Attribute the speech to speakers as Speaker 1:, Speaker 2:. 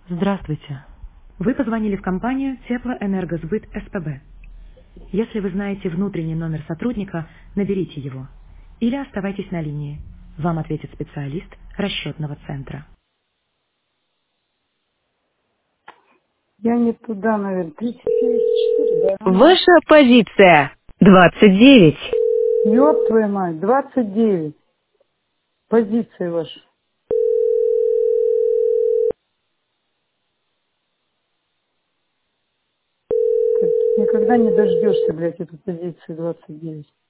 Speaker 1: Здравствуйте. Вы позвонили в компанию Теплоэнергосбыт СПБ. Если вы знаете внутренний номер сотрудника, наберите его. Или оставайтесь на линии. Вам ответит специалист расчетного центра.
Speaker 2: Я не туда, наверное. 374, да? Ага.
Speaker 3: Ваша позиция 29.
Speaker 2: Ёб твою мать, 29. Позиция ваша. Никогда не дождешься, блядь, эту позицию 29.